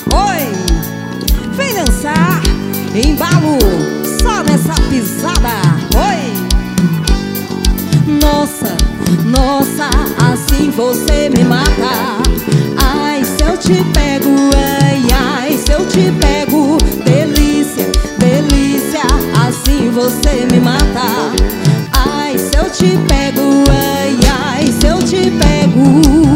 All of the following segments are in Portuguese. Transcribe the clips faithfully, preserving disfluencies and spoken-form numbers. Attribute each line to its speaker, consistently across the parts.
Speaker 1: Oi, vem dançar, embalo, só nessa pisada. Oi, nossa, nossa, assim você me mata. Ai, se eu te pego, ai, ai, se eu te pego. Delícia, delícia, assim você me mata. Ai, se eu te pego, ai, ai, se eu te pego.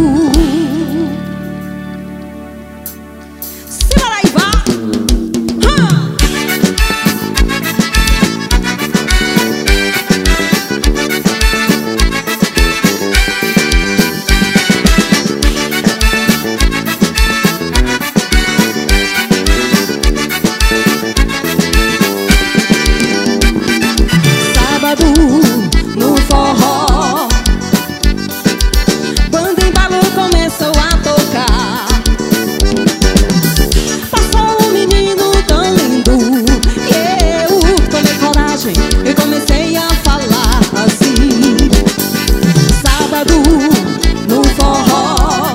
Speaker 1: No forró, quando o embalo começou a tocar, passou um menino tão lindo e eu tomei coragem e comecei a falar assim. Sábado no forró,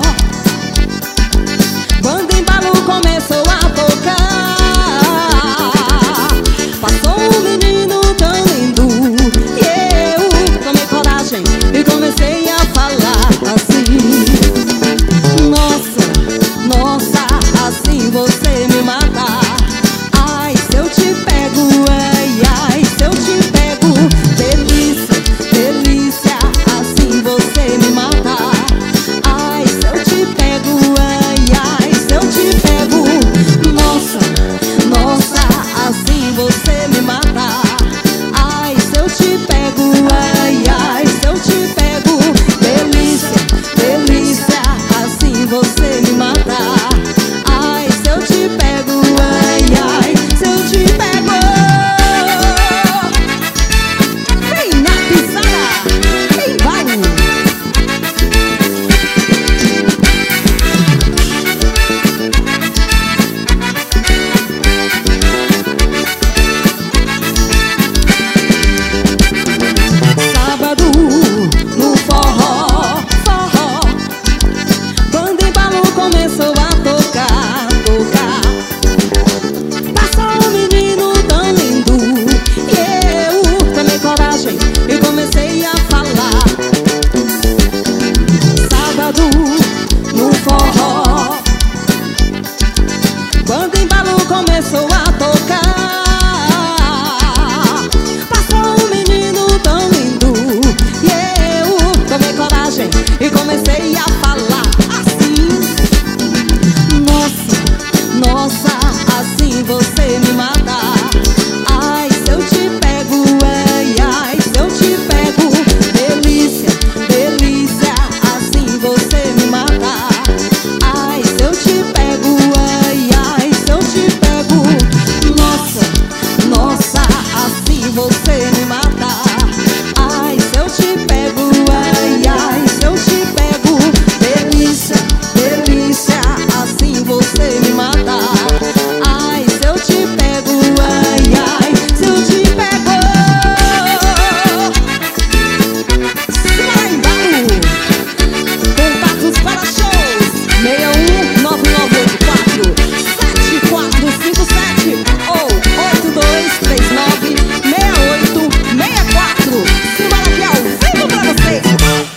Speaker 1: quando o embalo começou a tocar, passou um menino tão lindo e comecei a falar assim. Nossa, nossa, assim você me mata. Ai, se eu te pego, ai, ai, se eu te pego. Delícia, delícia, assim você me mata. Ai, se eu te pego, ai, ai, se eu te pego. Nossa, nossa, assim você me mata. Ai, se eu te pego, ai, ai, se eu te pego. Delícia, delícia, assim você me mata. Ai, se eu te pego, ai, ai, se eu te pego. Vem na pisada, embalo. Sábado no forró, forró, quando o embalo começou a tocar, tocar, passou um menino tão lindo e eu tomei coragem e comecei a falar. Sábado no forró, quando o embalo começou